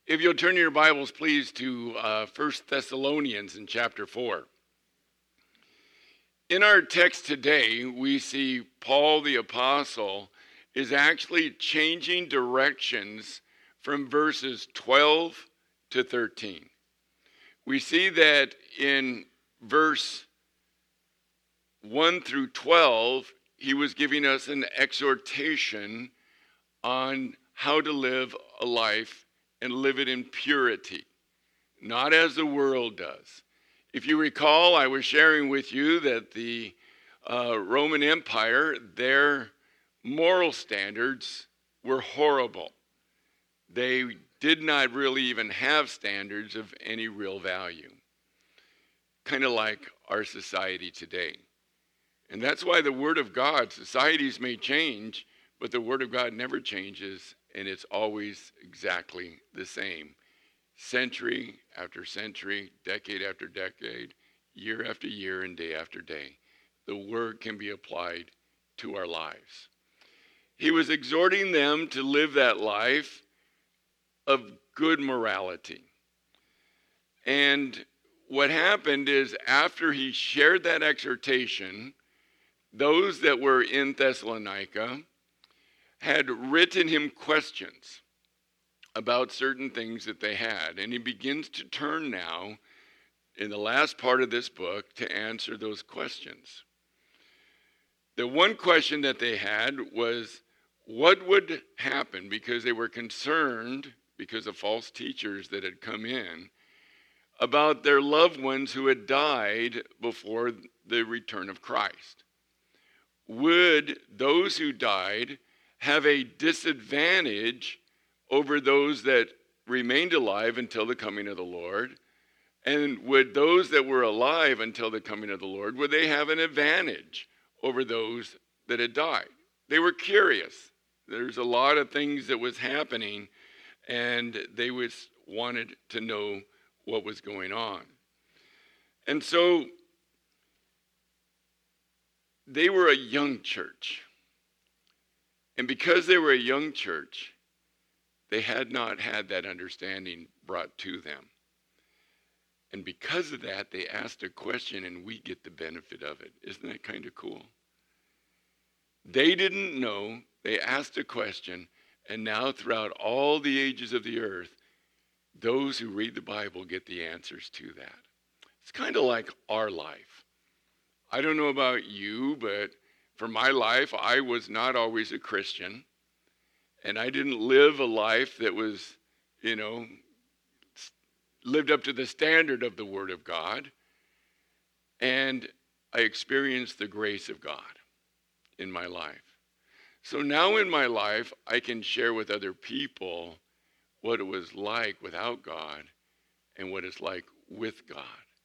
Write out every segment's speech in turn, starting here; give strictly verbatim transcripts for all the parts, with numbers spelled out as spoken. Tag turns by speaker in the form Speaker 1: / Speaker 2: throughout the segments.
Speaker 1: If you'll turn your Bibles, please, to uh, First Thessalonians in chapter four. In our text today, we see Paul the Apostle is actually changing directions from verses twelve to thirteen. We see that in verse one through twelve, he was giving us an exhortation on how to live a life and live it in purity, not as the world does. If you recall, I was sharing with you that the uh, Roman Empire, their moral standards were horrible. They did not really even have standards of any real value, kind of like our society today. And that's why the Word of God, societies may change, but the Word of God never changes, and it's always exactly the same. Century after century, decade after decade, year after year, and day after day, the Word can be applied to our lives. He was exhorting them to live that life of good morality. And what happened is, after he shared that exhortation, those that were in Thessalonica had written him questions about certain things that they had. And he begins to turn now, in the last part of this book, to answer those questions. The one question that they had was, what would happen, because they were concerned, because of false teachers that had come in, about their loved ones who had died before the return of Christ. Would those who died have a disadvantage over those that remained alive until the coming of the Lord? And would those that were alive until the coming of the Lord, would they have an advantage over those that had died? They were curious. There's a lot of things that was happening, and they was wanted to know what was going on. And so they were a young church. And because they were a young church, they had not had that understanding brought to them. And because of that, they asked a question, and we get the benefit of it. Isn't that kind of cool? They didn't know. They asked a question, and now throughout all the ages of the earth, those who read the Bible get the answers to that. It's kind of like our life. I don't know about you, but for my life, I was not always a Christian. And I didn't live a life that was, you know, lived up to the standard of the Word of God. And I experienced the grace of God in my life. So now in my life, I can share with other people what it was like without God and what it's like with God.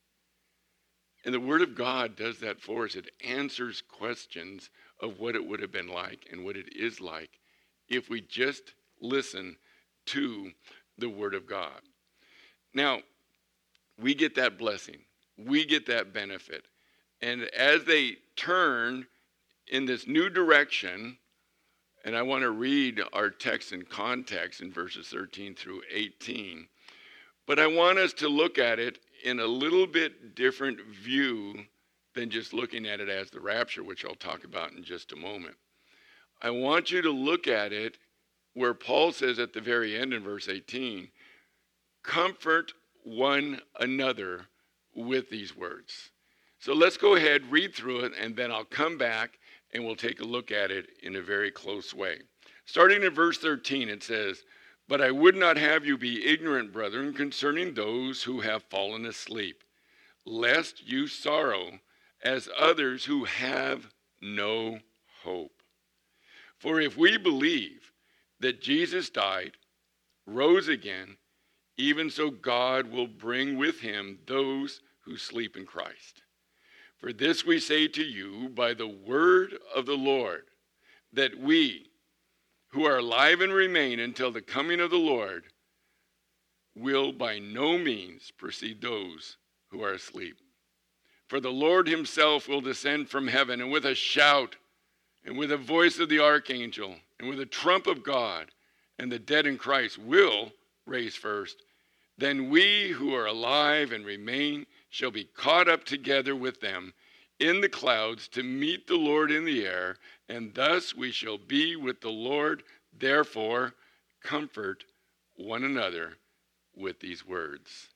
Speaker 1: And the Word of God does that for us. It answers questions of what it would have been like and what it is like if we just listen to the Word of God. Now, we get that blessing. We get that benefit. And as they turn in this new direction, and I want to read our text in context in verses thirteen through eighteen, but I want us to look at it in a little bit different view than just looking at it as the rapture, which I'll talk about in just a moment. I want you to look at it where Paul says at the very end in verse eighteen, comfort one another with these words. So let's go ahead, read through it, and then I'll come back and we'll take a look at it in a very close way. Starting in verse thirteen, it says, but I would not have you be ignorant, brethren, concerning those who have fallen asleep, lest you sorrow as others who have no hope. For if we believe that Jesus died, rose again, even so God will bring with him those who sleep in Christ. For this we say to you by the word of the Lord, that we, who are alive and remain until the coming of the Lord, will by no means precede those who are asleep. For the Lord himself will descend from heaven, and with a shout, and with the voice of the archangel, and with a trump of God, and the dead in Christ will raised first. Then we who are alive and remain shall be caught up together with them in the clouds to meet the Lord in the air, and thus we shall be with the Lord. Therefore, comfort one another with these words.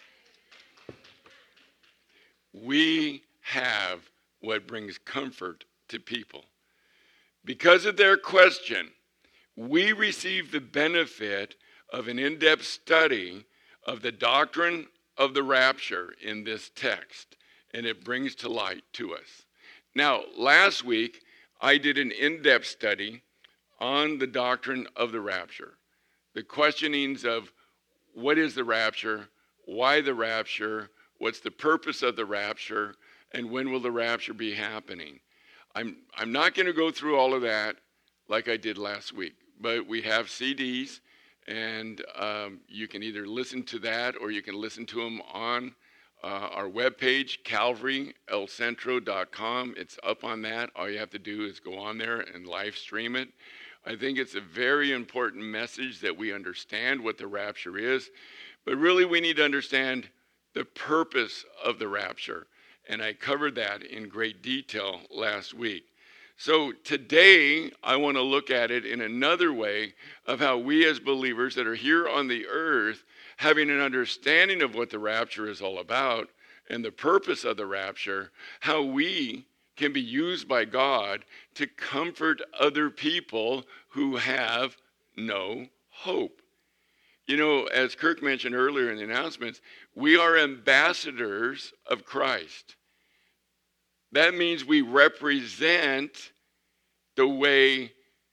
Speaker 1: We have what brings comfort to people. Because of their question, we receive the benefit of an in-depth study of the doctrine of the rapture in this text, and it brings to light to us. Now, last week, I did an in-depth study on the doctrine of the rapture, the questionings of what is the rapture, why the rapture, what's the purpose of the rapture, and when will the rapture be happening. I'm, I'm not going to go through all of that like I did last week, but we have C Ds, and um, you can either listen to that or you can listen to them on uh, our webpage, calvary el centro dot com. It's up on that. All you have to do is go on there and live stream it. I think it's a very important message that we understand what the rapture is, but really we need to understand the purpose of the rapture. And I covered that in great detail last week. So today, I want to look at it in another way of how we as believers that are here on the earth, having an understanding of what the rapture is all about and the purpose of the rapture, how we can be used by God to comfort other people who have no hope. You know, as Kirk mentioned earlier in the announcements, we are ambassadors of Christ. That means we represent the way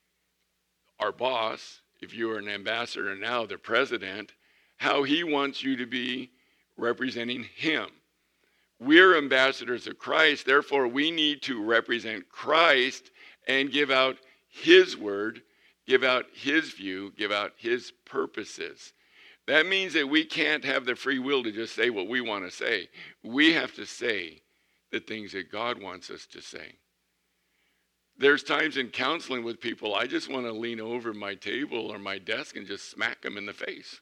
Speaker 1: our boss, if you are an ambassador now, the president, how he wants you to be representing him. We're ambassadors of Christ, therefore we need to represent Christ and give out his word, give out his view, give out his purposes. That means that we can't have the free will to just say what we want to say. We have to say the things that God wants us to say. There's times in counseling with people, I just want to lean over my table or my desk and just smack them in the face.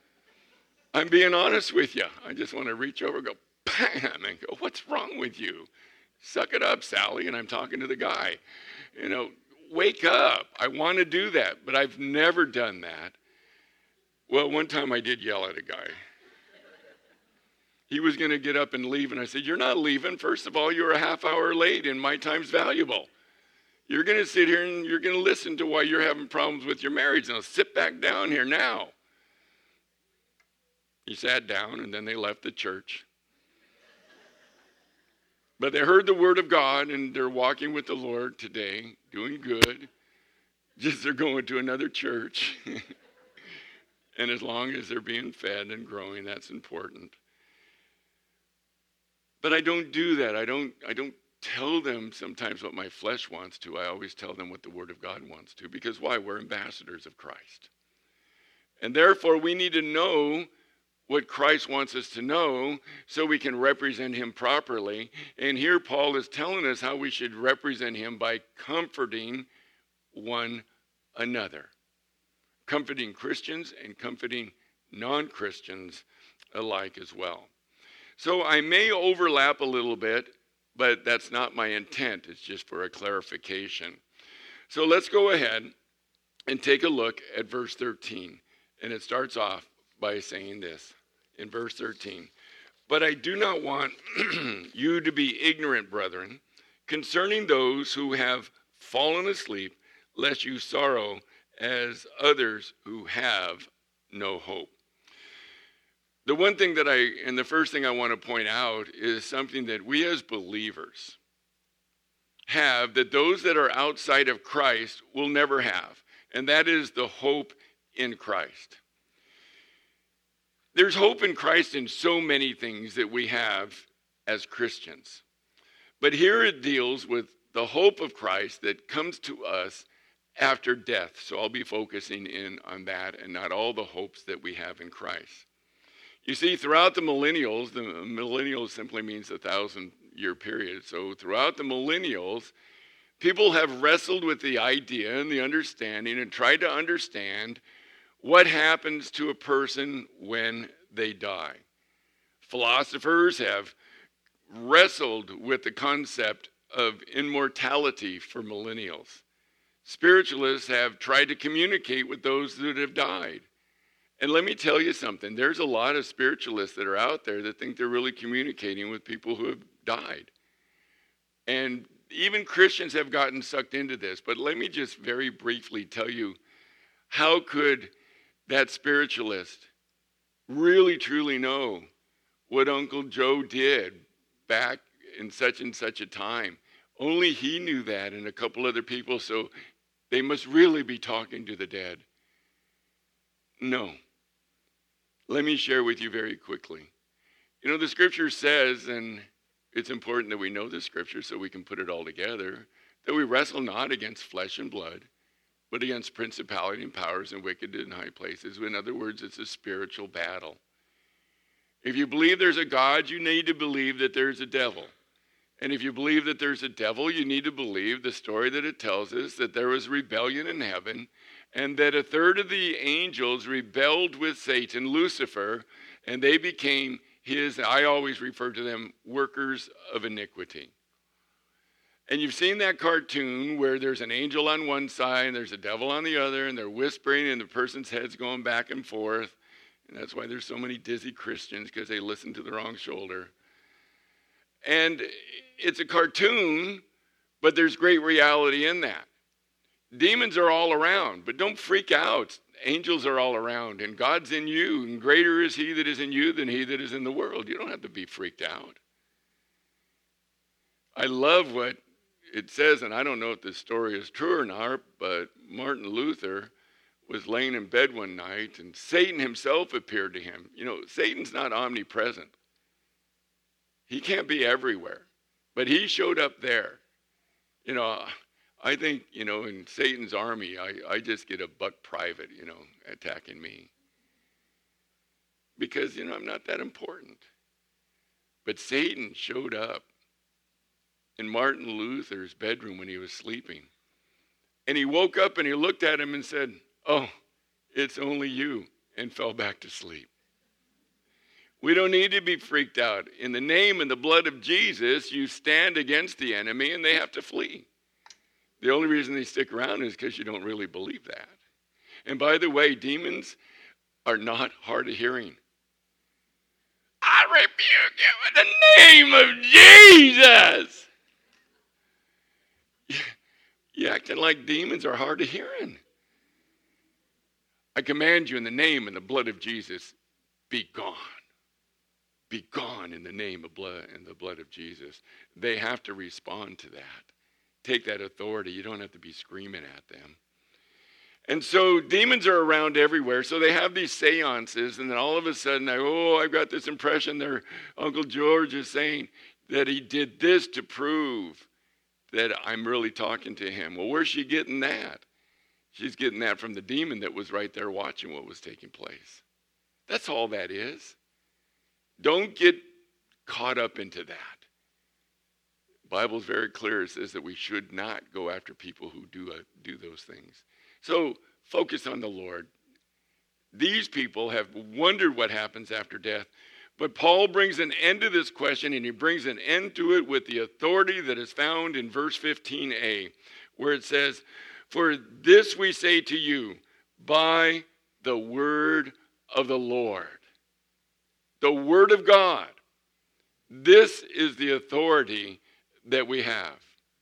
Speaker 1: I'm being honest with you. I just want to reach over and go, bam, and go, what's wrong with you? Suck it up, Sally. And I'm talking to the guy. You know, wake up. I want to do that, but I've never done that. Well, one time I did yell at a guy. He was going to get up and leave, and I said, you're not leaving. First of all, you're a half hour late, and my time's valuable. You're going to sit here and you're going to listen to why you're having problems with your marriage. Now sit back down here now. He sat down, and then they left the church. But they heard the word of God, and they're walking with the Lord today, doing good. Just they're going to another church. And as long as they're being fed and growing, that's important. But I don't do that. I don't, I don't tell them sometimes what my flesh wants to. I always tell them what the Word of God wants to. Because why? We're ambassadors of Christ. And therefore, we need to know what Christ wants us to know so we can represent him properly. And here Paul is telling us how we should represent him by comforting one another. Comforting Christians and comforting non-Christians alike as well. So I may overlap a little bit, but that's not my intent. It's just for a clarification. So let's go ahead and take a look at verse thirteen. And it starts off by saying this in verse thirteen. But I do not want you to be ignorant, brethren, concerning those who have fallen asleep, lest you sorrow as others who have no hope. The one thing that I, and the first thing I want to point out is something that we as believers have that those that are outside of Christ will never have, and that is the hope in Christ. There's hope in Christ in so many things that we have as Christians. But here it deals with the hope of Christ that comes to us after death. So I'll be focusing in on that and not all the hopes that we have in Christ. You see, throughout the millennials, the millennials simply means a thousand year period. So throughout the millennials, people have wrestled with the idea and the understanding and tried to understand What happens to a person when they die? Philosophers have wrestled with the concept of immortality for millennials. Spiritualists have tried to communicate with those that have died. And let me tell you something, there's a lot of spiritualists that are out there that think they're really communicating with people who have died. And even Christians have gotten sucked into this. But let me just very briefly tell you, how could that spiritualist really truly know what Uncle Joe did back in such and such a time? Only he knew that, and a couple other people, so they must really be talking to the dead. No. Let me share with you very quickly. You know, the scripture says, and it's important that we know the scripture so we can put it all together, that we wrestle not against flesh and blood, but against principality and powers and wicked in high places. In other words, it's a spiritual battle. If you believe there's a God, you need to believe that there's a devil. And if you believe that there's a devil, you need to believe the story that it tells us, that there was rebellion in heaven, and that a third of the angels rebelled with Satan, Lucifer, and they became his, I always refer to them, workers of iniquity. And you've seen that cartoon where there's an angel on one side and there's a devil on the other, and they're whispering and the person's head's going back and forth. And that's why there's so many dizzy Christians, because they listen to the wrong shoulder. And it's a cartoon, but there's great reality in that. Demons are all around, but don't freak out. Angels are all around, and God's in you, and greater is he that is in you than he that is in the world. You don't have to be freaked out. I love what it says, and I don't know if this story is true or not, but Martin Luther was laying in bed one night, and Satan himself appeared to him. You know, Satan's not omnipresent. He can't be everywhere, but he showed up there. You know, I think, you know, in Satan's army, I, I just get a buck private, you know, attacking me. Because, you know, I'm not that important. But Satan showed up in Martin Luther's bedroom when he was sleeping. And he woke up and he looked at him and said, "Oh, it's only you," and fell back to sleep. We don't need to be freaked out. In the name and the blood of Jesus, you stand against the enemy and they have to flee. The only reason they stick around is because you don't really believe that. And by the way, demons are not hard of hearing. I rebuke you in the name of Jesus. You're acting like demons are hard of hearing. I command you in the name and the blood of Jesus, be gone. Be gone in the name of blood and the blood of Jesus. They have to respond to that. Take that authority. You don't have to be screaming at them. And so demons are around everywhere. So they have these seances, and then all of a sudden, I, oh, I've got this impression there. Uncle George is saying that he did this to prove that I'm really talking to him. Well, where's she getting that? She's getting that from the demon that was right there watching what was taking place. That's all that is. Don't get caught up into that. The Bible's very clear. It says that we should not go after people who do, uh, do those things. So focus on the Lord. These people have wondered what happens after death. But Paul brings an end to this question, and he brings an end to it with the authority that is found in verse fifteen a, where it says, "For this we say to you by the word of the Lord." The word of God. This is the authority that we have.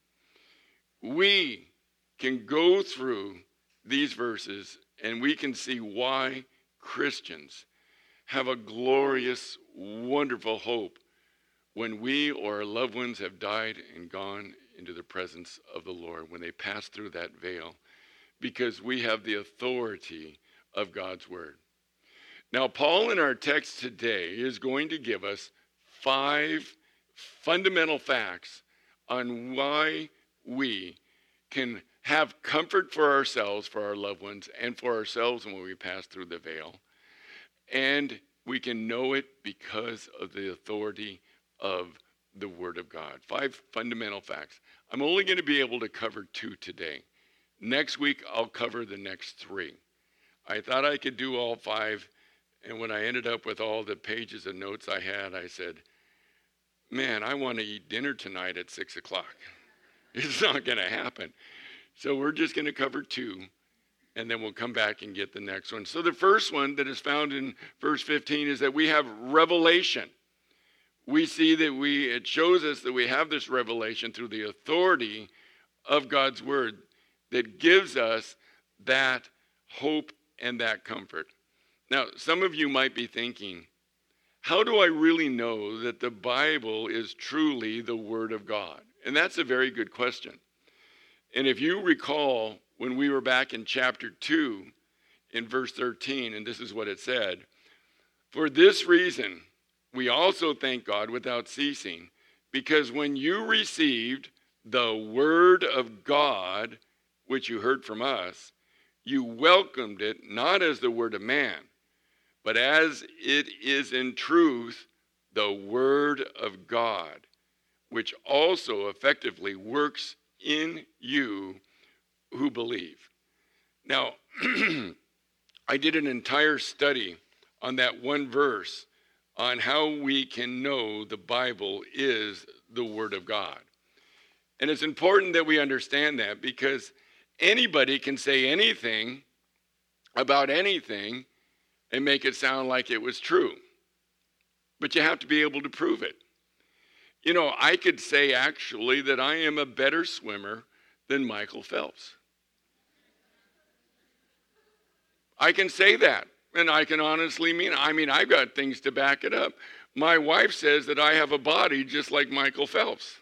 Speaker 1: We can go through these verses and we can see why Christians have a glorious, wonderful hope when we or our loved ones have died and gone into the presence of the Lord, when they pass through that veil, because we have the authority of God's word. Now, Paul in our text today is going to give us five fundamental facts on why we can have comfort for ourselves, for our loved ones, and for ourselves when we pass through the veil. And we can know it because of the authority of the Word of God. Five fundamental facts. I'm only going to be able to cover two today. Next week, I'll cover the next three. I thought I could do all five. And when I ended up with all the pages of notes I had, I said, man, I want to eat dinner tonight at six o'clock. It's not going to happen. So we're just going to cover two, and then we'll come back and get the next one. So the first one that is found in verse fifteen is that we have revelation. We see that we, it shows us that we have this revelation through the authority of God's word that gives us that hope and that comfort. Now, some of you might be thinking, how do I really know that the Bible is truly the Word of God? And that's a very good question. And if you recall, when we were back in chapter two, in verse thirteen, and this is what it said, for this reason, we also thank God without ceasing, because when you received the Word of God, which you heard from us, you welcomed it not as the word of man, but as it is in truth the Word of God, which also effectively works in you who believe. Now, I did an entire study on that one verse on how we can know the Bible is the Word of God. And it's important that we understand that, because anybody can say anything about anything and make it sound like it was true. But you have to be able to prove it. You know, I could say actually that I am a better swimmer than Michael Phelps. I can say that, and I can honestly mean it. I mean, I've got things to back it up. My wife says that I have a body just like Michael Phelps.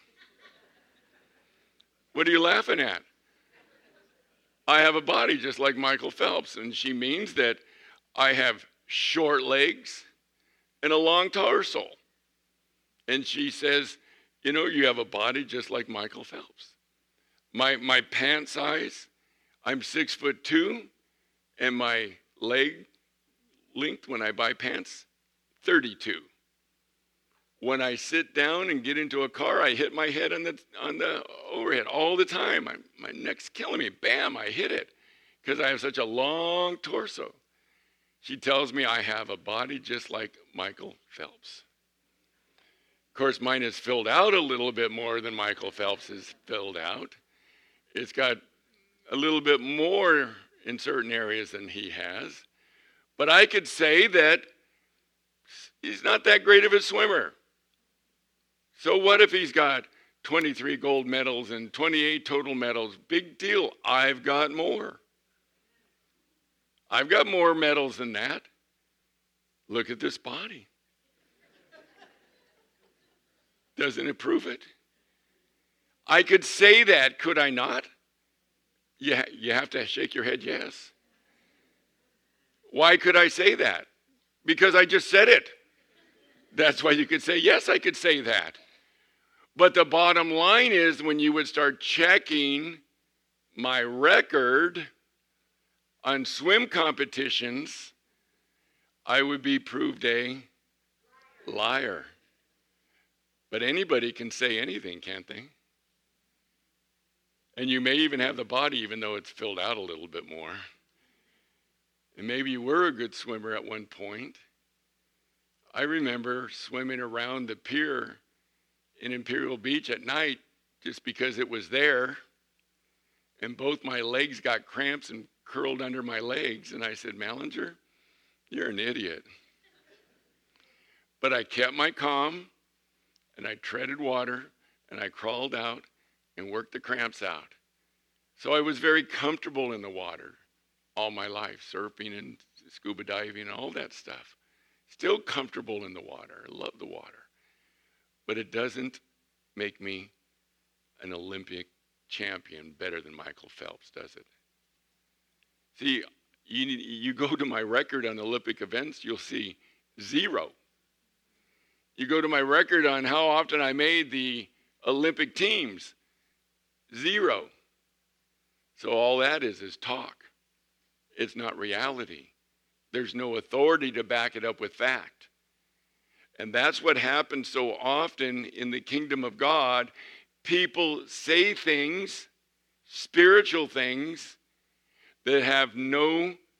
Speaker 1: What are you laughing at? I have a body just like Michael Phelps, and she means that I have short legs and a long torso. And she says, you know, you have a body just like Michael Phelps. My my pant size, I'm six foot two, and my leg length when I buy pants, thirty-two. When I sit down and get into a car, I hit my head on the on the overhead all the time. I, my neck's killing me. Bam, I hit it because I have such a long torso. She tells me I have a body just like Michael Phelps. Of course, mine is filled out a little bit more than Michael Phelps is filled out. It's got a little bit more in certain areas than he has. But I could say that he's not that great of a swimmer. So what if he's got twenty-three gold medals and twenty-eight total medals? Big deal. I've got more. I've got more medals than that. Look at this body. Doesn't it prove it? I could say that, could I not? Yeah, you have to shake your head yes. Why could I say that? Because I just said it. That's why you could say, yes, I could say that. But the bottom line is, when you would start checking my record on swim competitions, I would be proved a liar. But anybody can say anything, can't they? And you may even have the body, even though it's filled out a little bit more. And maybe you were a good swimmer at one point. I remember swimming around the pier in Imperial Beach at night just because it was there. And both my legs got cramps and curled under my legs. And I said, Mallinger, you're an idiot. But I kept my calm, and I treaded water, and I crawled out and worked the cramps out. So I was very comfortable in the water all my life, surfing and scuba diving and all that stuff. Still comfortable in the water. I love the water. But it doesn't make me an Olympic champion better than Michael Phelps, does it? See, you, you go to my record on Olympic events, you'll see zero. You go to my record on how often I made the Olympic teams, zero. So all that is is talk. It's not reality. There's no authority to back it up with fact. And that's what happens so often in the kingdom of God. People say things, spiritual things, that have no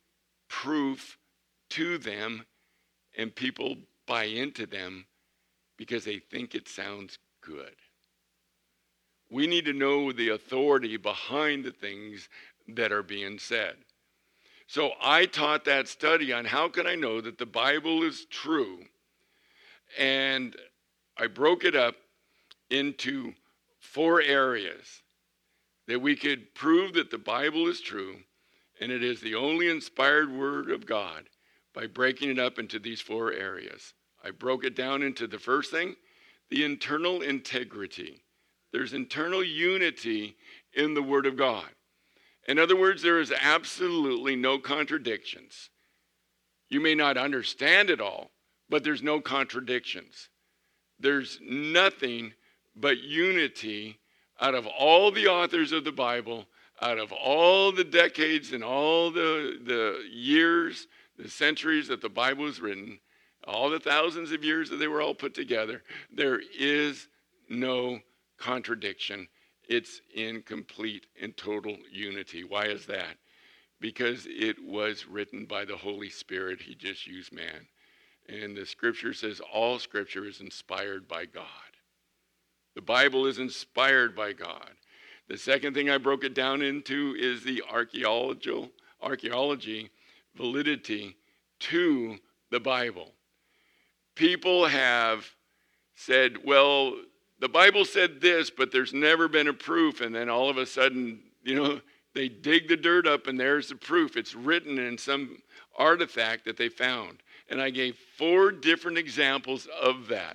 Speaker 1: proof to them, and people buy into them because they think it sounds good. We need to know the authority behind the things that are being said. So I taught that study on how can I know that the Bible is true. And I broke it up into four areas that we could prove that the Bible is true and it is the only inspired word of God by breaking it up into these four areas. I broke it down into the first thing, the internal integrity. There's internal unity in the Word of God. In other words, there is absolutely no contradictions. You may not understand it all, but there's no contradictions. There's nothing but unity out of all the authors of the Bible, out of all the decades and all the, the years, the centuries that the Bible was written, all the thousands of years that they were all put together. There is no contradiction. It's in complete and total unity. Why is that? Because it was written by the Holy Spirit. He just used man. And the scripture says all scripture is inspired by God. The Bible is inspired by God. The second thing I broke it down into is the archaeological, archaeology validity to the Bible. People have said, well, the Bible said this, but there's never been a proof. And then all of a sudden, you know, they dig the dirt up and there's the proof. It's written in some artifact that they found. And I gave four different examples of that.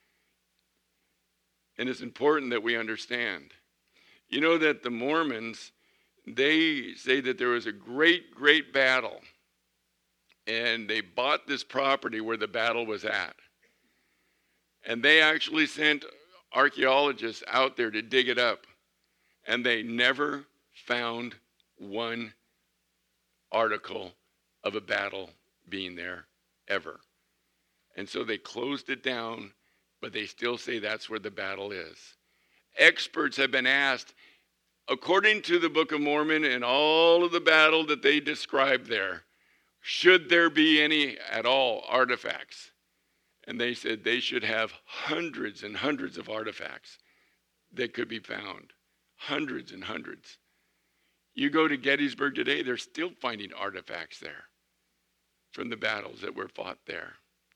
Speaker 1: And it's important that we understand. You know that the Mormons, they say that there was a great, great battle. And they bought this property where the battle was at. And they actually sent archaeologists out there to dig it up. And they never found one article of a battle being there ever. And so they closed it down, but they still say that's where the battle is. Experts have been asked, according to the Book of Mormon and all of the battle that they describe there, should there be any at all artifacts? And they said they should have hundreds and hundreds of artifacts that could be found. Hundreds and hundreds. You go to Gettysburg today, they're still finding artifacts there from the battles that were fought there.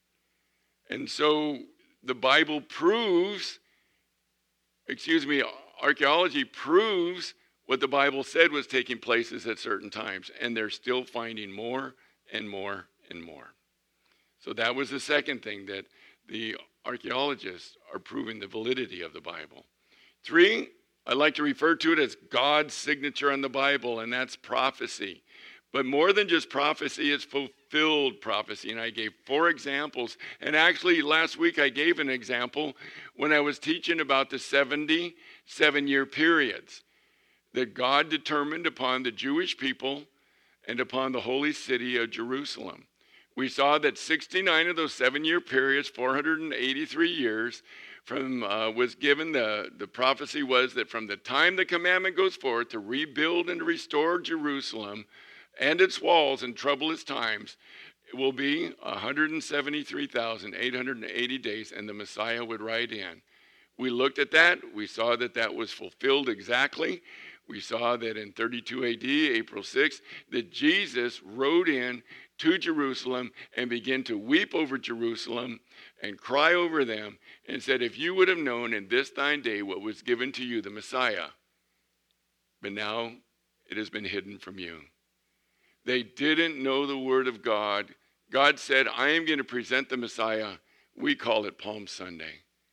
Speaker 1: And so the Bible proves, excuse me, archaeology proves what the Bible said was taking places at certain times. And they're still finding more and more and more. So that was the second thing, that the archaeologists are proving the validity of the Bible. Three, I like to refer to it as God's signature on the Bible, and that's prophecy. But more than just prophecy, it's fulfilled prophecy. And I gave four examples. And actually, last week I gave an example when I was teaching about the seventy-seven-year periods that God determined upon the Jewish people and upon the holy city of Jerusalem. We saw that sixty-nine of those seven-year periods, four hundred eighty-three years, from uh, was given, the, the prophecy was that from the time the commandment goes forth to rebuild and to restore Jerusalem and its walls in troublous times, it will be one hundred seventy-three thousand eight hundred eighty days, and the Messiah would ride in. We looked at that. We saw that that was fulfilled exactly. We saw that in thirty-two A D, April sixth, that Jesus rode in to Jerusalem and began to weep over Jerusalem and cry over them and said, if you would have known in this thine day what was given to you, the Messiah, but now it has been hidden from you. They didn't know the word of God. God said, I am going to present the Messiah. We call it Palm Sunday.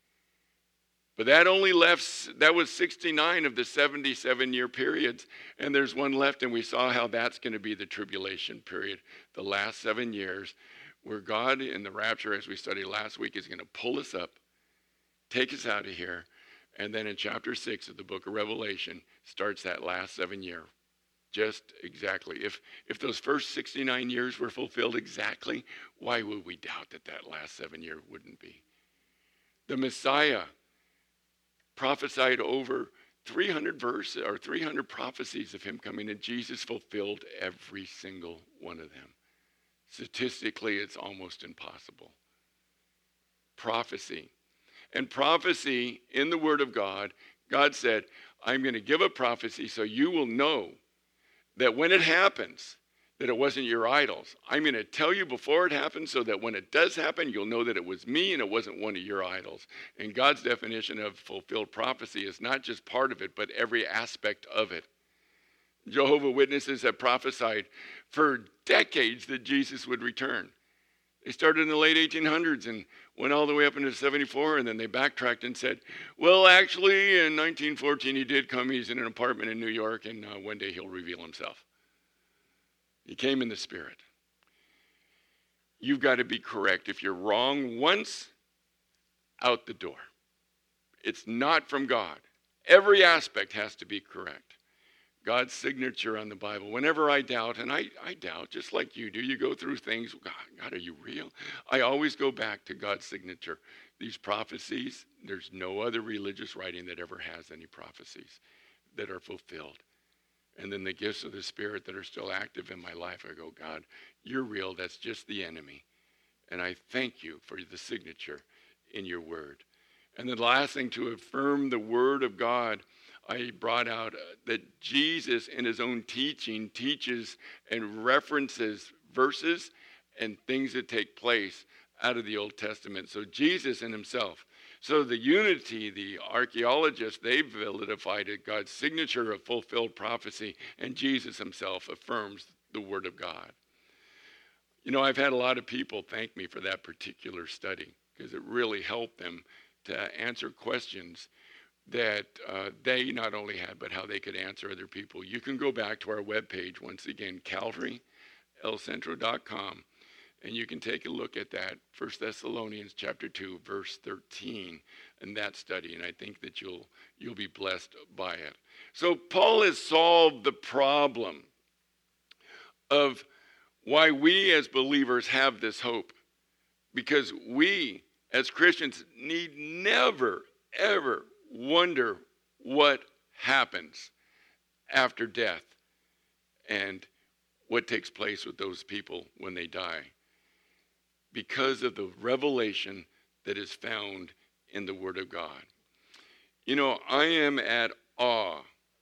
Speaker 1: But that only left, that was sixty-nine of the seventy-seven-year periods, and there's one left, and we saw how that's going to be the tribulation period, the last seven years, where God in the rapture, as we studied last week, is going to pull us up, take us out of here, and then in chapter six of the book of Revelation starts that last seven year. Just exactly. If, if those first sixty-nine years were fulfilled exactly, why would we doubt that that last seven year wouldn't be? The Messiah prophesied over three hundred verses or three hundred prophecies of him coming, and Jesus fulfilled every single one of them. Statistically, it's almost impossible. Prophecy. And prophecy in the Word of God, God said, I'm going to give a prophecy so you will know that when it happens, that it wasn't your idols. I'm going to tell you before it happens so that when it does happen, you'll know that it was me and it wasn't one of your idols. And God's definition of fulfilled prophecy is not just part of it, but every aspect of it. Jehovah's Witnesses have prophesied for decades that Jesus would return. They started in the late eighteen hundreds and went all the way up into seventy-four, and then they backtracked and said, well, actually, in nineteen fourteen, he did come. He's in an apartment in New York, and uh, one day he'll reveal himself. He came in the Spirit. You've got to be correct. If you're wrong once, out the door. It's not from God. Every aspect has to be correct. God's signature on the Bible. Whenever I doubt, and I, I doubt just like you do, you go through things, God, God, are you real? I always go back to God's signature. These prophecies, there's no other religious writing that ever has any prophecies that are fulfilled. And then the gifts of the Spirit that are still active in my life, I go, God, you're real. That's just the enemy. And I thank you for the signature in your word. And then the last thing, to affirm the word of God, I brought out uh, that Jesus in his own teaching teaches and references verses and things that take place out of the Old Testament. So Jesus in himself. So the unity, the archaeologists, they've validified it, God's signature of fulfilled prophecy, and Jesus himself affirms the word of God. You know, I've had a lot of people thank me for that particular study because it really helped them to answer questions that uh, they not only had, but how they could answer other people. You can go back to our webpage, once again, calvary el centro dot com, and you can take a look at that, First Thessalonians chapter two, verse thirteen, and that study, and I think that you'll you'll be blessed by it. So Paul has solved the problem of why we as believers have this hope, because we as Christians need never, ever wonder what happens after death and what takes place with those people when they die, because of the revelation that is found in the Word of God. You know, I am at awe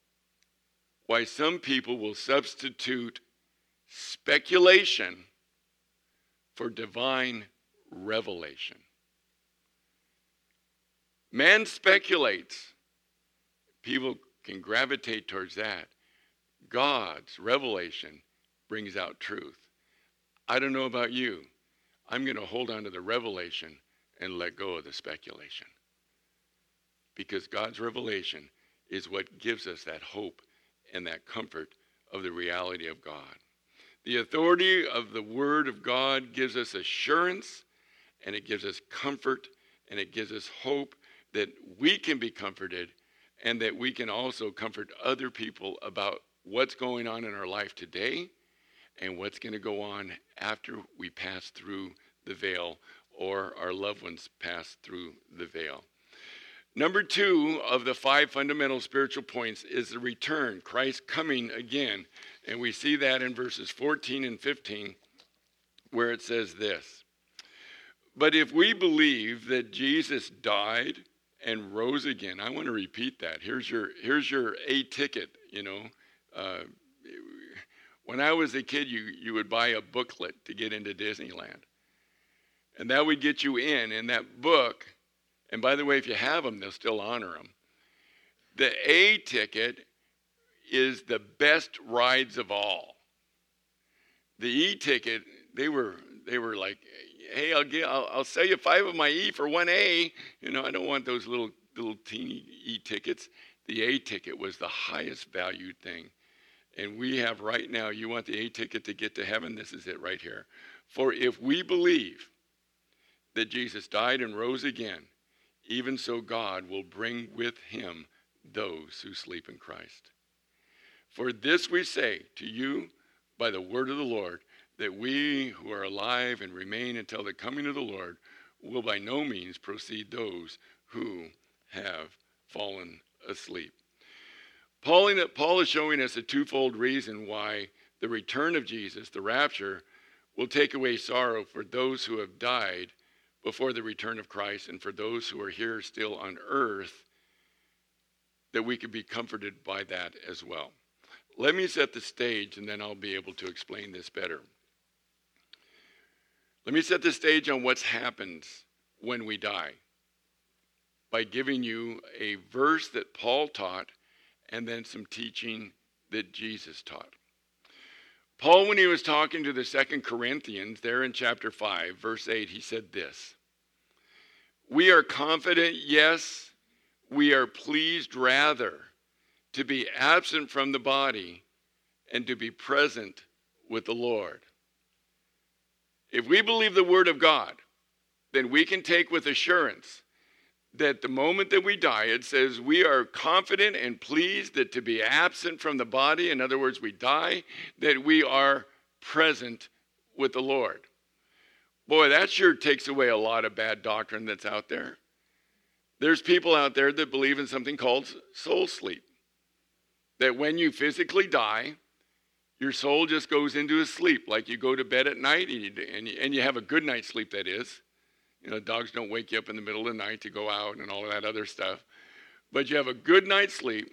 Speaker 1: why some people will substitute speculation for divine revelation. Man speculates. People can gravitate towards that. God's revelation brings out truth. I don't know about you. I'm going to hold on to the revelation and let go of the speculation. Because God's revelation is what gives us that hope and that comfort of the reality of God. The authority of the Word of God gives us assurance, and it gives us comfort, and it gives us hope that we can be comforted, and that we can also comfort other people about what's going on in our life today and what's going to go on after we pass through the veil or our loved ones pass through the veil. Number two of the five fundamental spiritual points is the return, Christ coming again. And we see that in verses fourteen and fifteen, where it says this: but if we believe that Jesus died and rose again. I want to repeat that. Here's your here's your A ticket, you know. Uh, when I was a kid, you, you would buy a booklet to get into Disneyland. And that would get you in. In that book, and by the way, if you have them, they'll still honor them. The A ticket is the best rides of all. The E ticket, they were they were like, hey, I'll get, I'll, I'll sell you five of my E for one A. You know, I don't want those little little teeny E tickets. The A ticket was the highest valued thing. And we have right now, you want the A ticket to get to heaven? This is it right here. For if we believe that Jesus died and rose again, even so God will bring with him those who sleep in Christ. For this we say to you by the word of the Lord, that we who are alive and remain until the coming of the Lord will by no means precede those who have fallen asleep. Paul is showing us a twofold reason why the return of Jesus, the rapture, will take away sorrow for those who have died before the return of Christ, and for those who are here still on earth, that we could be comforted by that as well. Let me set the stage, and then I'll be able to explain this better. Let me set the stage on what happens when we die by giving you a verse that Paul taught and then some teaching that Jesus taught. Paul, when he was talking to the Second Corinthians, there in chapter five, verse eight, he said this: "We are confident, yes, we are pleased rather to be absent from the body and to be present with the Lord." If we believe the word of God, then we can take with assurance that the moment that we die, it says we are confident and pleased that to be absent from the body, in other words, we die, that we are present with the Lord. Boy, that sure takes away a lot of bad doctrine that's out there. There's people out there that believe in something called soul sleep. That when you physically die, your soul just goes into a sleep, like you go to bed at night and you, and you, and you have a good night's sleep, that is. You know, dogs don't wake you up in the middle of the night to go out and all of that other stuff. But you have a good night's sleep.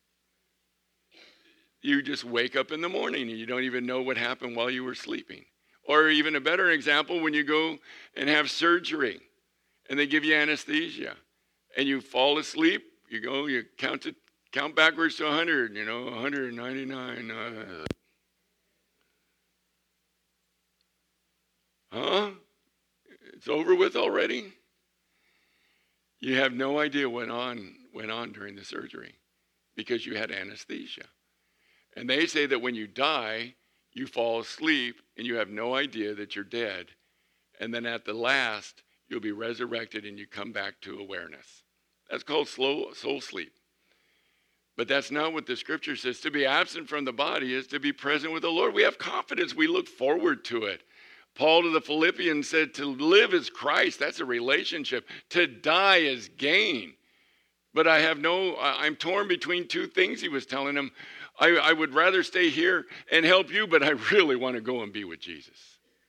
Speaker 1: You just wake up in the morning and you don't even know what happened while you were sleeping. Or even a better example, when you go and have surgery and they give you anesthesia and you fall asleep, you go, you count it, count backwards to one hundred, you know, one hundred ninety-nine. Uh, huh? It's over with already? You have no idea what on, went on during the surgery because you had anesthesia. And they say that when you die, you fall asleep and you have no idea that you're dead. And then at the last, you'll be resurrected and you come back to awareness. That's called slow, soul sleep. But that's not what the scripture says. To be absent from the body is to be present with the Lord. We have confidence. We look forward to it. Paul to the Philippians said to live is Christ. That's a relationship. To die is gain. But I have no, I'm torn between two things, he was telling them. I, I would rather stay here and help you, but I really want to go and be with Jesus.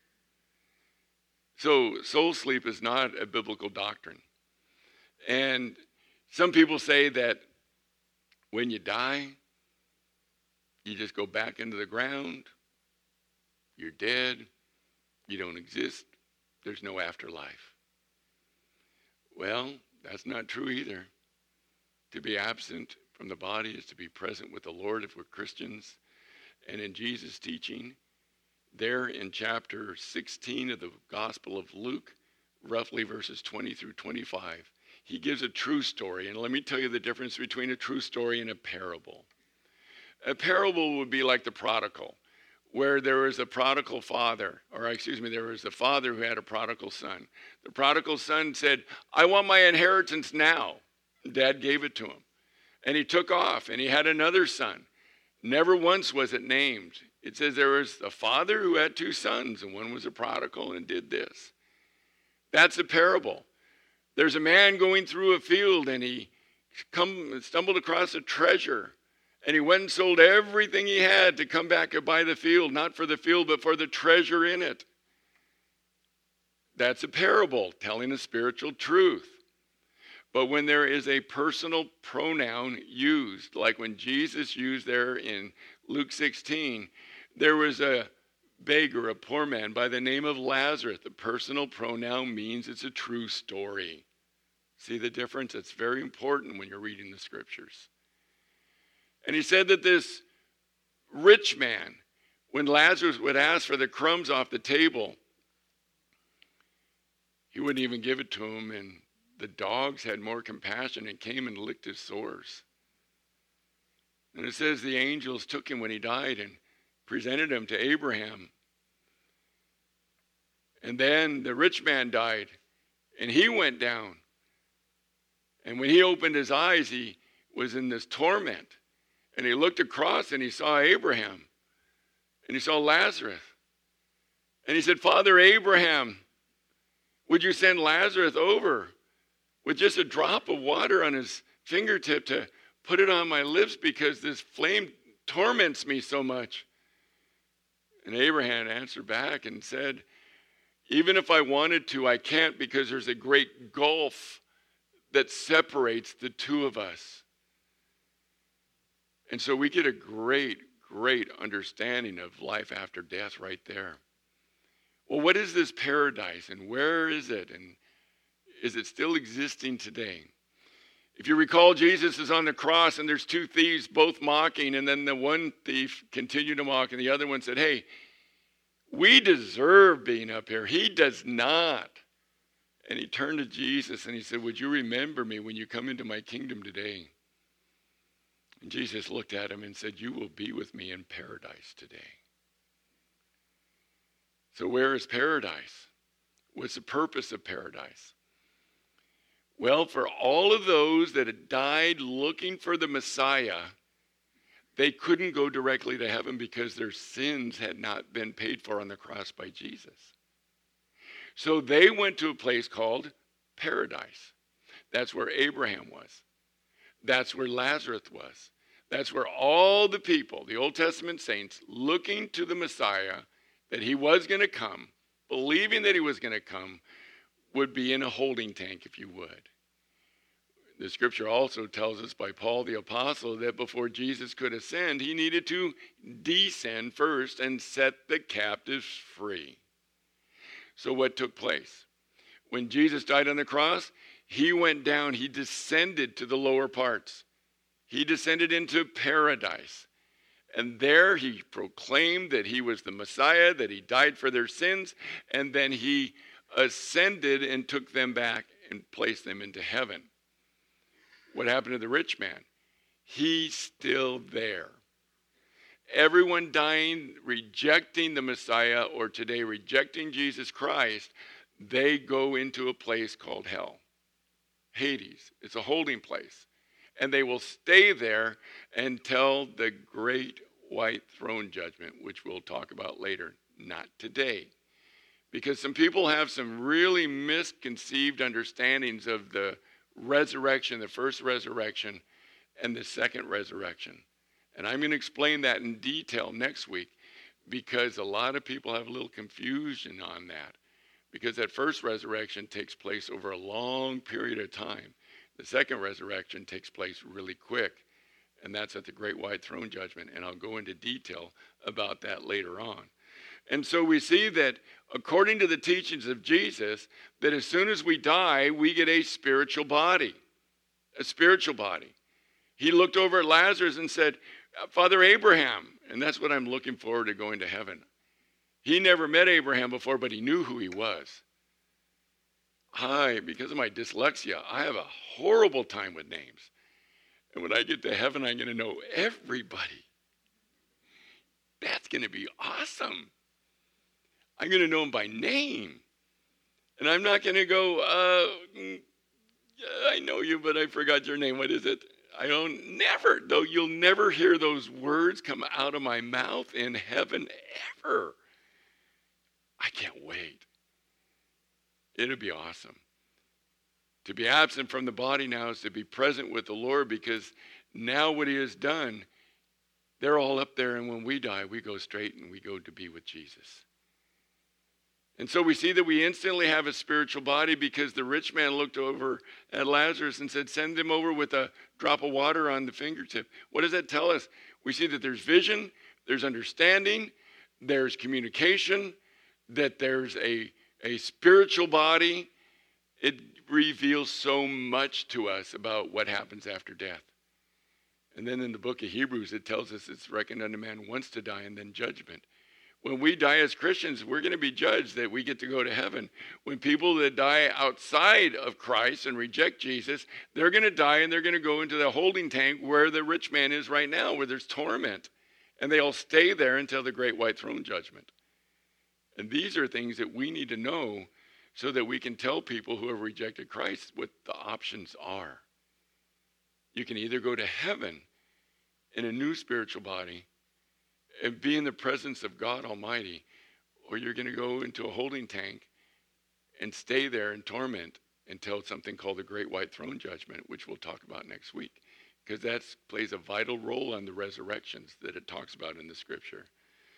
Speaker 1: So soul sleep is not a biblical doctrine. And some people say that when you die, you just go back into the ground. You're dead. You don't exist. There's no afterlife. Well, that's not true either. To be absent from the body is to be present with the Lord if we're Christians. And in Jesus' teaching, there in chapter sixteen of the Gospel of Luke, roughly verses twenty through twenty-five, he gives a true story. And let me tell you the difference between a true story and a parable. A parable would be like the prodigal, where there was a prodigal father, or excuse me, there was a father who had a prodigal son. The prodigal son said, I want my inheritance now. Dad gave it to him. And he took off, and he had another son. Never once was it named. It says there was a father who had two sons, and one was a prodigal and did this. That's a parable. There's a man going through a field, and he come, stumbled across a treasure. And he went and sold everything he had to come back and buy the field, not for the field, but for the treasure in it. That's a parable, telling a spiritual truth. But when there is a personal pronoun used, like when Jesus used there in Luke sixteen, there was a beggar, a poor man by the name of Lazarus. The personal pronoun means it's a true story. See the difference? It's very important when you're reading the scriptures. And he said that this rich man, when Lazarus would ask for the crumbs off the table, he wouldn't even give it to him, and the dogs had more compassion and came and licked his sores. And it says the angels took him when he died and presented him to Abraham. And then the rich man died, and he went down. And when he opened his eyes, he was in this torment. And he looked across and he saw Abraham. And he saw Lazarus. And he said, Father Abraham, would you send Lazarus over with just a drop of water on his fingertip to put it on my lips because this flame torments me so much? And Abraham answered back and said, even if I wanted to, I can't, because there's a great gulf that separates the two of us. And so we get a great, great understanding of life after death right there. Well, what is this paradise, and where is it, and is it still existing today? If you recall, Jesus is on the cross, and there's two thieves both mocking, and then the one thief continued to mock, and the other one said, hey, we deserve being up here. He does not. And he turned to Jesus, and he said, would you remember me when you come into my kingdom today? And Jesus looked at him and said, you will be with me in paradise today. So where is paradise? What's the purpose of paradise? Well, for all of those that had died looking for the Messiah, they couldn't go directly to heaven because their sins had not been paid for on the cross by Jesus. So they went to a place called paradise. That's where Abraham was. That's where Lazarus was. That's where all the people, the Old Testament saints, looking to the Messiah, that he was going to come, believing that he was going to come, would be in a holding tank, if you would. The scripture also tells us by Paul the apostle that before Jesus could ascend, he needed to descend first and set the captives free. So what took place? When Jesus died on the cross, he went down, he descended to the lower parts. He descended into paradise. And there he proclaimed that he was the Messiah, that he died for their sins, and then he ascended and took them back and placed them into heaven. What happened to the rich man? He's still there. Everyone dying, rejecting the Messiah, or today rejecting Jesus Christ, they go into a place called hell. Hades. It's a holding place. And they will stay there until the great white throne judgment, which we'll talk about later, not today. Because some people have some really misconceived understandings of the resurrection, the first resurrection, and the second resurrection. And I'm going to explain that in detail next week, because a lot of people have a little confusion on that. Because that first resurrection takes place over a long period of time. The second resurrection takes place really quick, and that's at the great white throne judgment. And I'll go into detail about that later on. And so we see that according to the teachings of Jesus, that as soon as we die, we get a spiritual body, a spiritual body. He looked over at Lazarus and said, Father Abraham, and that's what I'm looking forward to going to heaven. He never met Abraham before, but he knew who he was. I, because of my dyslexia, I have a horrible time with names. And when I get to heaven, I'm going to know everybody. That's going to be awesome. I'm going to know them by name. And I'm not going to go, uh, I know you, but I forgot your name. What is it? I don't, never, though you'll never hear those words come out of my mouth in heaven ever. I can't wait. It'll be awesome. To be absent from the body now is to be present with the Lord, because now what he has done, they're all up there, and when we die, we go straight and we go to be with Jesus. And so we see that we instantly have a spiritual body, because the rich man looked over at Lazarus and said, send him over with a drop of water on the fingertip. What does that tell us? We see that there's vision, there's understanding, there's communication, that there's a, a spiritual body. It reveals so much to us about what happens after death. And then in the book of Hebrews, it tells us it's reckoned unto man once to die and then judgment. When we die as Christians, we're going to be judged that we get to go to heaven. When people that die outside of Christ and reject Jesus, they're going to die and they're going to go into the holding tank where the rich man is right now, where there's torment. And they'll stay there until the great white throne judgment. And these are things that we need to know so that we can tell people who have rejected Christ what the options are. You can either go to heaven in a new spiritual body and be in the presence of God Almighty, or you're going to go into a holding tank and stay there in torment until something called the Great White Throne Judgment, which we'll talk about next week, because that plays a vital role on the resurrections that it talks about in the Scripture.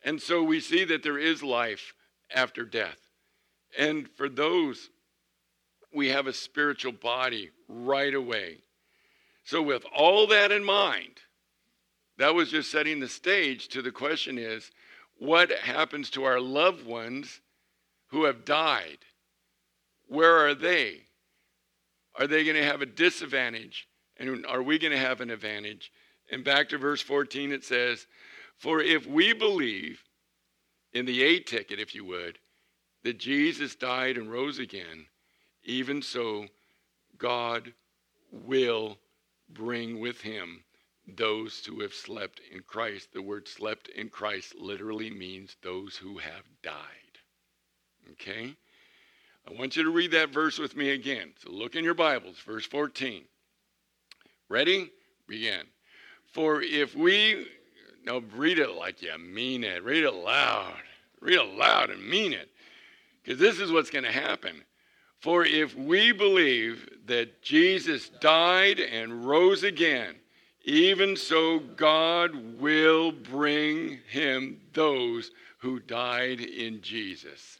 Speaker 1: And so we see that there is life after death. And for those, we have a spiritual body right away. So with all that in mind, that was just setting the stage to the question is, what happens to our loved ones who have died? Where are they? Are they going to have a disadvantage? And are we going to have an advantage? And back to verse fourteen, it says, for if we believe in the A ticket, if you would, that Jesus died and rose again, even so, God will bring with him those who have slept in Christ. The word slept in Christ literally means those who have died. Okay? I want you to read that verse with me again. So look in your Bibles, verse fourteen. Ready? Begin. For if we, no, read it like you mean it. Read it loud. Read it loud and mean it. Because this is what's going to happen. For if we believe that Jesus died and rose again, even so God will bring him those who died in Jesus.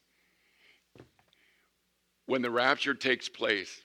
Speaker 1: When the rapture takes place,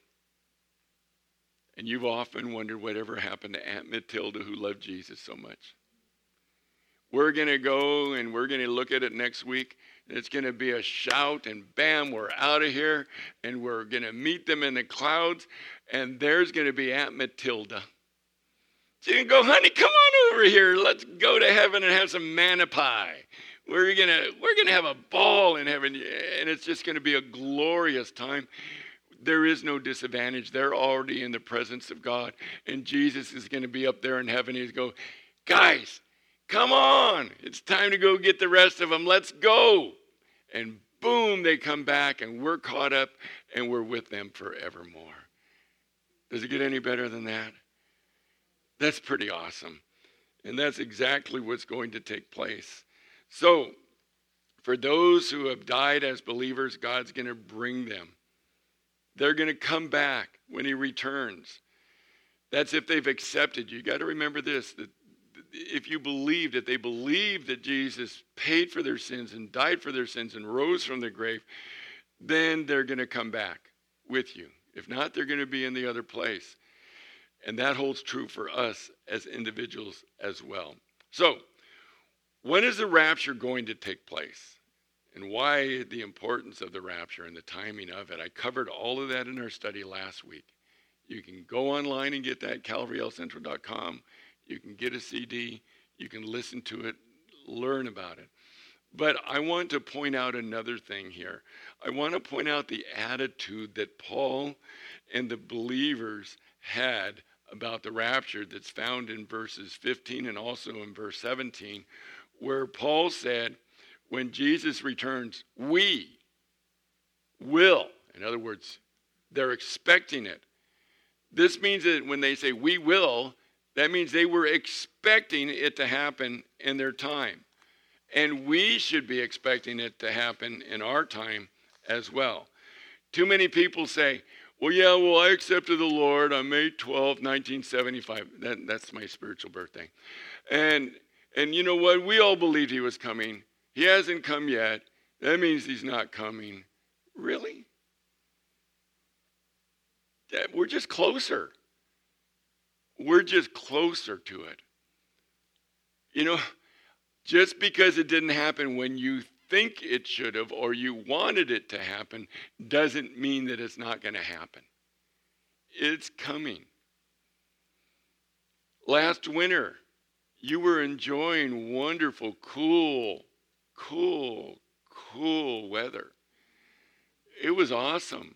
Speaker 1: and you've often wondered whatever happened to Aunt Matilda who loved Jesus so much. We're going to go and we're going to look at it next week. It's going to be a shout and bam, we're out of here. And we're going to meet them in the clouds. And there's going to be Aunt Matilda. She's going to go, honey, come on over here. Let's go to heaven and have some manna pie. We're going to we're going to have a ball in heaven. And it's just going to be a glorious time. There is no disadvantage. They're already in the presence of God. And Jesus is going to be up there in heaven. He's going, guys, come on. It's time to go get the rest of them. Let's go. And boom, they come back and we're caught up and we're with them forevermore. Does it get any better than that? That's pretty awesome. And that's exactly what's going to take place. So, for those who have died as believers, God's going to bring them. They're going to come back when he returns. That's if they've accepted. You got to remember this, that if you believe that they believe that Jesus paid for their sins and died for their sins and rose from the grave, then they're going to come back with you. If not, they're going to be in the other place. And that holds true for us as individuals as well. So, when is the rapture going to take place? And why the importance of the rapture and the timing of it? I covered all of that in our study last week. You can go online and get that, calvary el central dot com. You can get a C D. You can listen to it, learn about it. But I want to point out another thing here. I want to point out the attitude that Paul and the believers had about the rapture that's found in verses fifteen and also in verse seventeen, where Paul said, when Jesus returns, we will. In other words, they're expecting it. This means that when they say we will, that means they were expecting it to happen in their time. And we should be expecting it to happen in our time as well. Too many people say, well, yeah, well, I accepted the Lord on May twelfth, nineteen seventy-five. That, that's my spiritual birthday. And, and you know what? We all believed he was coming. He hasn't come yet. That means he's not coming. Really? We're just closer. We're just closer to it. You know, just because it didn't happen when you think it should have or you wanted it to happen doesn't mean that it's not going to happen. It's coming. Last winter, you were enjoying wonderful, cool, cool, cool weather. It was awesome.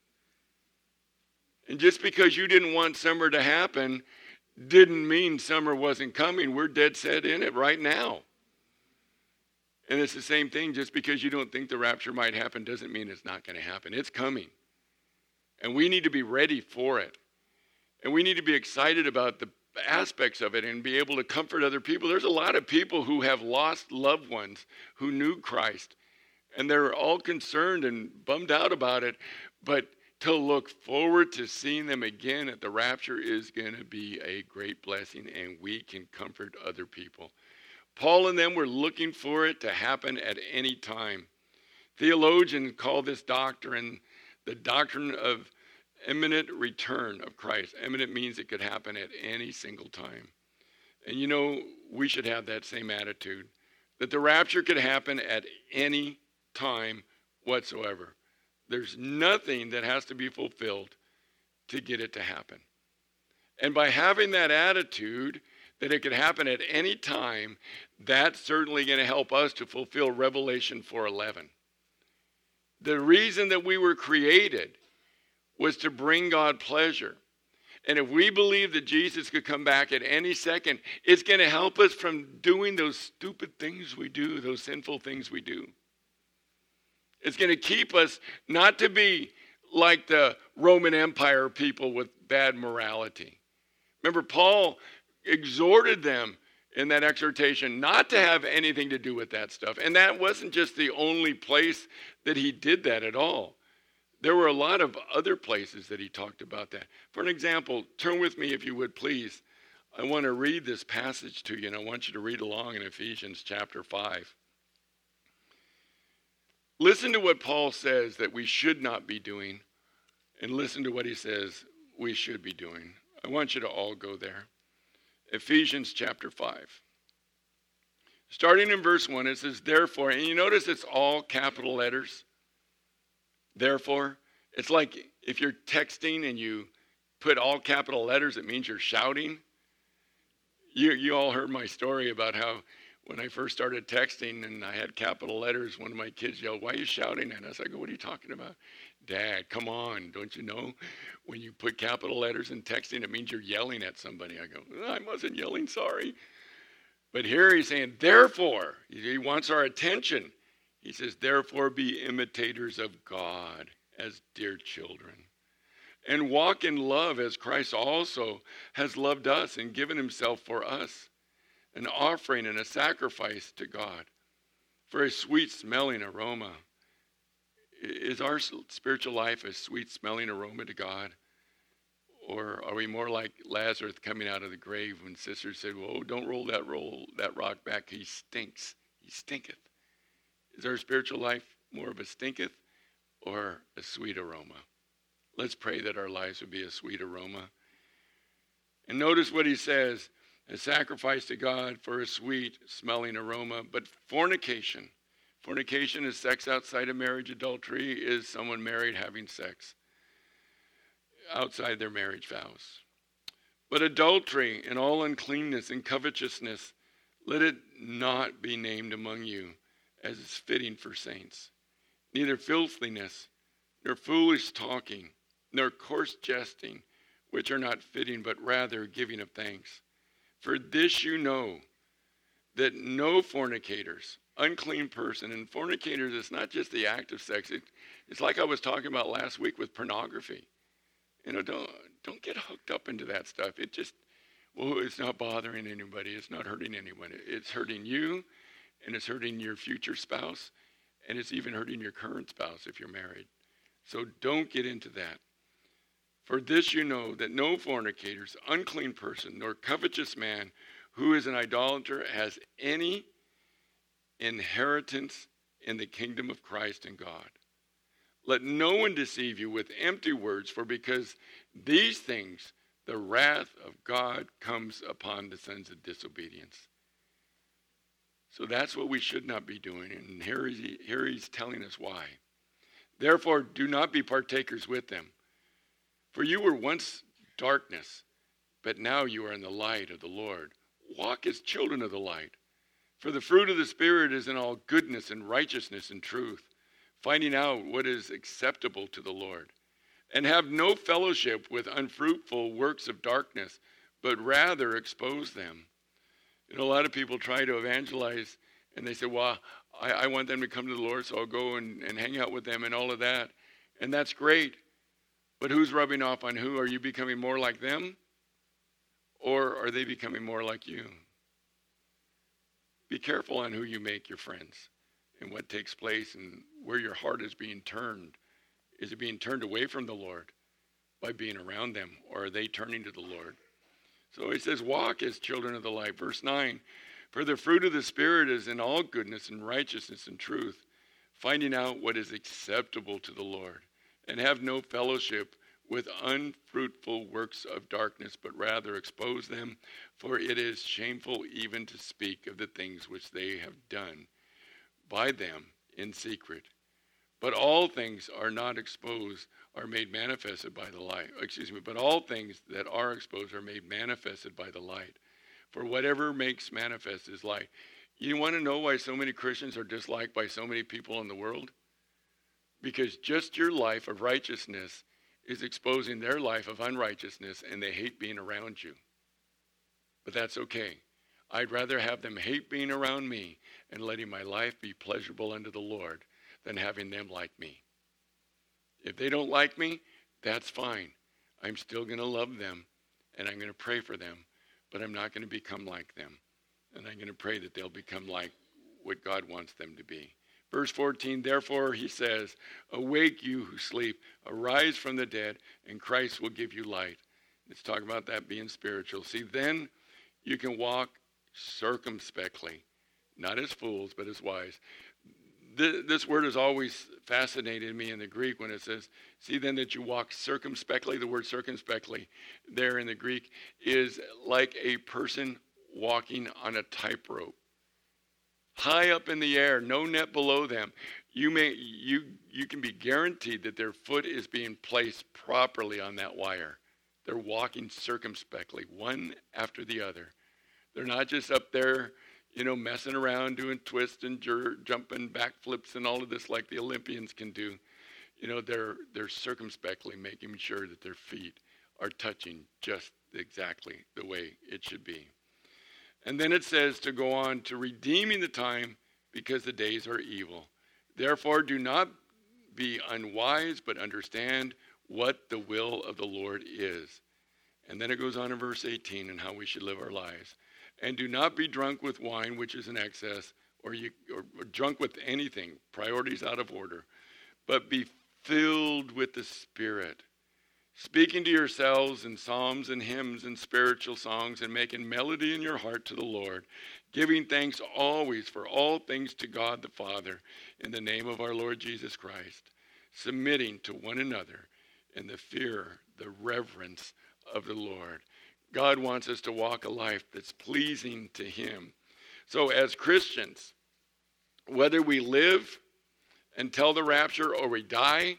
Speaker 1: And just because you didn't want summer to happen didn't mean summer wasn't coming. We're dead set in it right now. And it's the same thing. Just because you don't think the rapture might happen doesn't mean it's not going to happen. It's coming. And we need to be ready for it. And we need to be excited about the aspects of it and be able to comfort other people. There's a lot of people who have lost loved ones who knew Christ. And they're all concerned and bummed out about it. But to look forward to seeing them again at the rapture is going to be a great blessing. And we can comfort other people. Paul and them were looking for it to happen at any time. Theologians call this doctrine the doctrine of imminent return of Christ. Imminent means it could happen at any single time. And you know, we should have that same attitude, that the rapture could happen at any time whatsoever. There's nothing that has to be fulfilled to get it to happen. And by having that attitude that it could happen at any time, that's certainly going to help us to fulfill Revelation four eleven. The reason that we were created was to bring God pleasure. And if we believe that Jesus could come back at any second, it's going to help us from doing those stupid things we do, those sinful things we do. It's going to keep us not to be like the Roman Empire people with bad morality. Remember, Paul exhorted them in that exhortation not to have anything to do with that stuff. And that wasn't just the only place that he did that at all. There were a lot of other places that he talked about that. For an example, turn with me if you would please. I want to read this passage to you, and I want you to read along in Ephesians chapter five. Listen to what Paul says that we should not be doing, and listen to what he says we should be doing. I want you to all go there. Ephesians chapter five. Starting in verse one, it says, therefore, and you notice it's all capital letters. Therefore, it's like if you're texting and you put all capital letters, it means you're shouting. You, you all heard my story about how when I first started texting and I had capital letters, one of my kids yelled, why are you shouting at us? I go, what are you talking about? Dad, come on. Don't you know when you put capital letters in texting, it means you're yelling at somebody. I go, I wasn't yelling, sorry. But here he's saying, therefore, he wants our attention. He says, therefore be imitators of God as dear children, and walk in love as Christ also has loved us and given himself for us, an offering and a sacrifice to God for a sweet smelling aroma. Is our spiritual life a sweet smelling aroma to God? Or are we more like Lazarus coming out of the grave when sisters said, "Whoa, don't roll that roll that rock back. He stinks. He stinketh." Is our spiritual life more of a stinketh or a sweet aroma? Let's pray that our lives would be a sweet aroma. And notice what he says, a sacrifice to God for a sweet smelling aroma. But fornication, fornication is sex outside of marriage. Adultery is someone married having sex outside their marriage vows. But adultery and all uncleanness and covetousness, let it not be named among you as is fitting for saints. Neither filthiness, nor foolish talking, nor coarse jesting, which are not fitting, but rather giving of thanks. For this you know, that no fornicators, unclean person, and fornicators, it's not just the act of sex. It, it's like I was talking about last week with pornography. You know, don't don't get hooked up into that stuff. It just, well, it's not bothering anybody. It's not hurting anyone. It's hurting you, and it's hurting your future spouse, and it's even hurting your current spouse if you're married. So don't get into that. For this you know, that no fornicators, unclean person, nor covetous man who is an idolater has any inheritance in the kingdom of Christ and God. Let no one deceive you with empty words, for because these things, the wrath of God comes upon the sons of disobedience. So that's what we should not be doing. And here, he, here he's telling us why. Therefore, do not be partakers with them. For you were once darkness, but now you are in the light of the Lord. Walk as children of the light. For the fruit of the Spirit is in all goodness and righteousness and truth, finding out what is acceptable to the Lord. And have no fellowship with unfruitful works of darkness, but rather expose them. You know, a lot of people try to evangelize, and they say, well, I, I want them to come to the Lord, so I'll go and, and hang out with them and all of that. And that's great. But who's rubbing off on who? Are you becoming more like them? Or are they becoming more like you? Be careful on who you make your friends and what takes place and where your heart is being turned. Is it being turned away from the Lord by being around them, or are they turning to the Lord? So he says, walk as children of the light. Verse nine, For the fruit of the Spirit is in all goodness and righteousness and truth, finding out what is acceptable to the Lord, and have no fellowship with unfruitful works of darkness, but rather expose them, for it is shameful even to speak of the things which they have done by them in secret. But all things are not exposed, are made manifested by the light. Excuse me, but all things that are exposed are made manifested by the light. For whatever makes manifest is light. You want to know why so many Christians are disliked by so many people in the world? Because just your life of righteousness is exposing their life of unrighteousness, and they hate being around you. But that's okay. I'd rather have them hate being around me and letting my life be pleasurable unto the Lord than having them like me. If they don't like me, that's fine. I'm still going to love them, and I'm going to pray for them, but I'm not going to become like them. And I'm going to pray that they'll become like what God wants them to be. Verse fourteen, therefore he says, awake you who sleep, arise from the dead, and Christ will give you light. Let's talk about that being spiritual. See, then you can walk circumspectly, not as fools, but as wise. This word has always fascinated me in the Greek when it says, see then that you walk circumspectly. The word circumspectly there in the Greek is like a person walking on a tightrope. High up in the air, no net below them. You may you you can be guaranteed that their foot is being placed properly on that wire. They're walking circumspectly, one after the other. They're not just up there, you know, messing around, doing twists and jer- jumping backflips and all of this like the Olympians can do. You know, they're they're circumspectly making sure that their feet are touching just exactly the way it should be. And then it says to go on to redeeming the time because the days are evil. Therefore, do not be unwise, but understand what the will of the Lord is. And then it goes on in verse eighteen and how we should live our lives. And do not be drunk with wine, which is an excess, or, you, or, or drunk with anything, priorities out of order, but be filled with the Spirit, speaking to yourselves in psalms and hymns and spiritual songs, and making melody in your heart to the Lord, giving thanks always for all things to God the Father, in the name of our Lord Jesus Christ, submitting to one another in the fear, the reverence of the Lord. God wants us to walk a life that's pleasing to him. So as Christians, whether we live until the rapture or we die,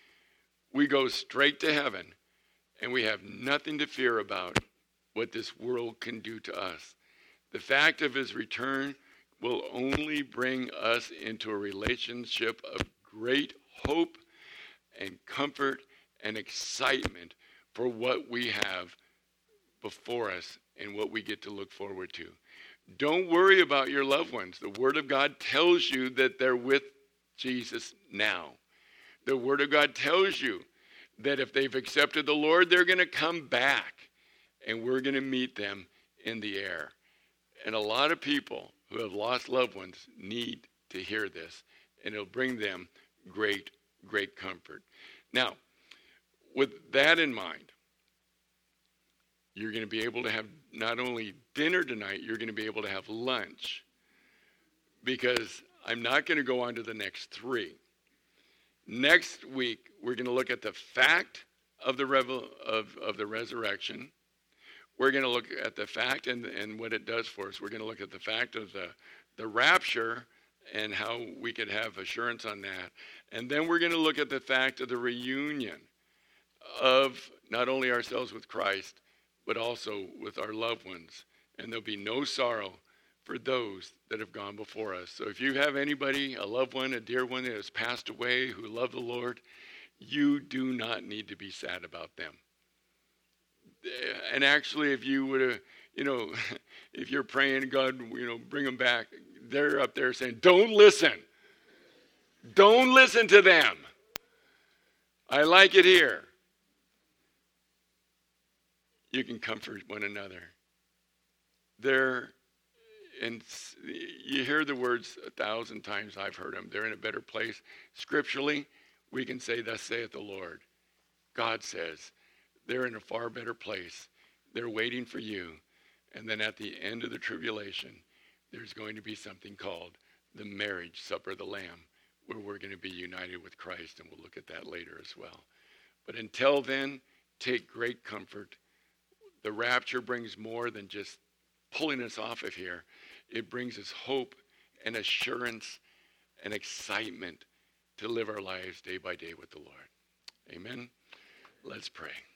Speaker 1: we go straight to heaven, and we have nothing to fear about what this world can do to us. The fact of his return will only bring us into a relationship of great hope and comfort and excitement for what we have before us and what we get to look forward to. Don't worry about your loved ones. The Word of God tells you that they're with Jesus now. The Word of God tells you that if they've accepted the Lord, they're going to come back, and we're going to meet them in the air. And a lot of people who have lost loved ones need to hear this, and it'll bring them great, great comfort. Now, with that in mind, you're going to be able to have not only dinner tonight, you're going to be able to have lunch, because I'm not going to go on to the next three. Next week, we're going to look at the fact of the revel, of, of the resurrection. We're going to look at the fact and, and what it does for us. We're going to look at the fact of the, the rapture and how we could have assurance on that. And then we're going to look at the fact of the reunion of not only ourselves with Christ, but also with our loved ones. And there'll be no sorrow for those that have gone before us. So if you have anybody, a loved one, a dear one that has passed away who loved the Lord, you do not need to be sad about them. And actually, if you would have, you know, if you're praying, God, you know, bring them back, they're up there saying, don't listen. Don't listen to them. I like it here. You can comfort one another. They're, and you hear the words a thousand times, I've heard them. They're in a better place. Scripturally, we can say, thus saith the Lord. God says, they're in a far better place. They're waiting for you. And then at the end of the tribulation, there's going to be something called the marriage supper of the Lamb, where we're going to be united with Christ, and we'll look at that later as well. But until then, take great comfort. The rapture brings more than just pulling us off of here. It brings us hope and assurance and excitement to live our lives day by day with the Lord. Amen. Let's pray.